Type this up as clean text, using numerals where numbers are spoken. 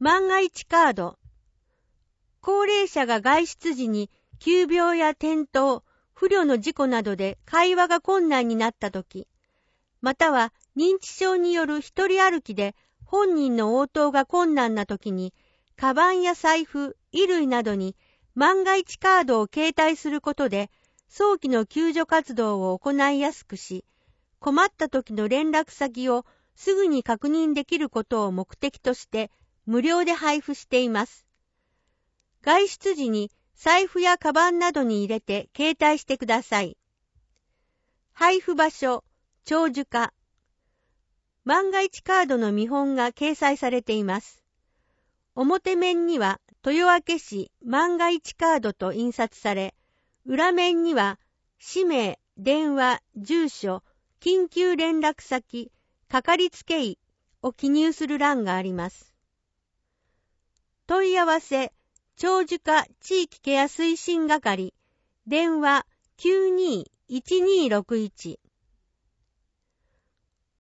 万が一カード。高齢者が外出時に急病や転倒、不慮の事故などで会話が困難になったとき、または認知症による一人歩きで本人の応答が困難なときに、カバンや財布、衣類などに万が一カードを携帯することで、早期の救助活動を行いやすくし、困った時の連絡先をすぐに確認できることを目的として無料で配布しています。外出時に財布やカバンなどに入れて携帯してください。配布場所、長寿課。万が一カードの見本が掲載されています。表面には豊明市万が一カードと印刷され、裏面には氏名、電話、住所、緊急連絡先、かかりつけ医を記入する欄があります。問い合わせ、長寿課地域ケア推進係、電話 92-1261